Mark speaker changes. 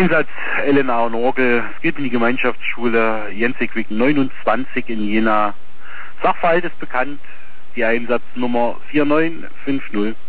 Speaker 1: Einsatz Elena und Orgel. Es geht in die Gemeinschaftsschule Jensegweg 29 in Jena. Sachverhalt ist bekannt. Die Einsatznummer 4950.